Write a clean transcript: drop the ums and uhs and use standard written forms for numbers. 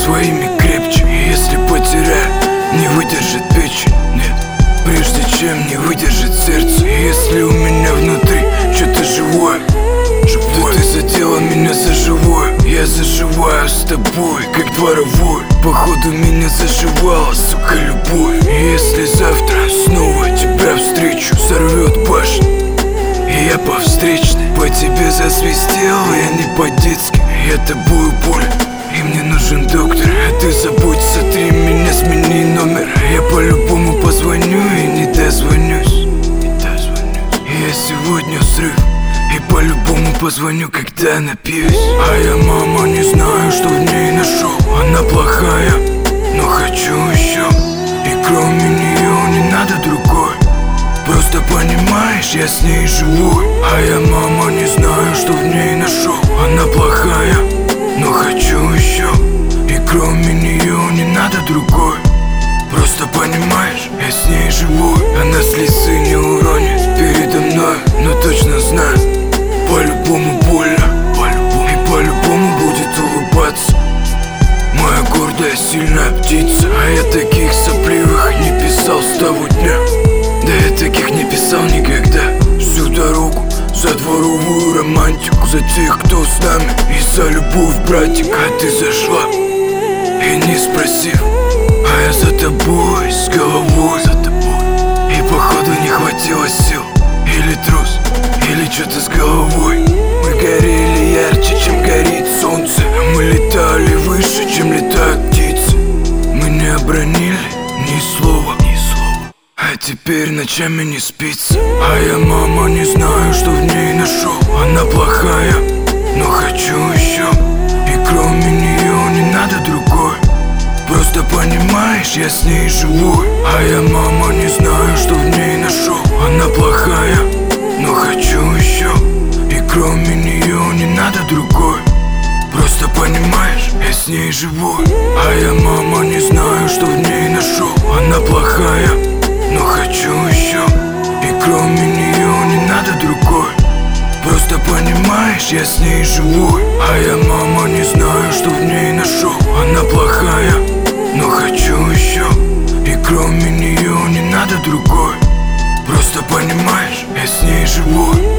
своими крепче. Если потеряю, не выдержит печень, нет. Прежде чем не выдержит сердце. Если у меня внутри что-то живое, да ты задела меня за живое. Я заживаю с тобой, как дворовой. Походу меня заживала, сука, любовь. И если завтра снова тебя встречу, сорвет башню, и я по встречной по тебе засвистел. Я не по-детски, я тобою болен, и мне нужен доктор. А ты забудь, сотри меня, смени номер. Я по-любому позвоню и не дозвонюсь. Я сегодня взрыв, и по-любому позвоню, когда напьюсь. А я, мама, не знаю, что в ней нашел. Она плохая, но хочу еще. И кроме нее не надо другой. Просто понимаешь, я с ней живу. А я, мама, не знаю, что в ней нашел. Она плохая, но хочу еще. И кроме нее не надо другой. Просто понимаешь, я с ней живу. Она слезы не уронит передо мной, но точно знаю, по-любому больно, и по-любому будет улыбаться. Моя гордая, сильная птица. А я таких сопливых не писал с того дня. Да я таких не писал никогда. Всю дорогу за дворовую романтику, за тех, кто с нами, и за любовь, братик. А ты зашла и не спросив, а я за тобой, с головой, за тобой. И походу не хватило сил, или трус, или что-то с головой. Мы горели ярче, чем горит солнце. Мы летали выше, чем летают птицы. Мы не обронили ни слова, а теперь ночами не спится. А я, мама, не знаю, что в ней нашел. Она плохая, но хочу еще. И кроме нее не надо другой. Просто понимаешь, я с ней живу. А я, мама, не знаю, что в ней нашел. Она плохая, но хочу еще. И кроме нее не надо другой. Просто понимаешь, я с ней живу. А я, мама, не знаю, что в ней нашел. Она плохая, но хочу еще. И кроме нее не надо другой. Просто понимаешь, я с ней живу. А я, мама, не знаю, что в ней нашел. Она плохая, но хочу еще. И кроме нее не надо другой. Просто понимаешь, я с ней живу.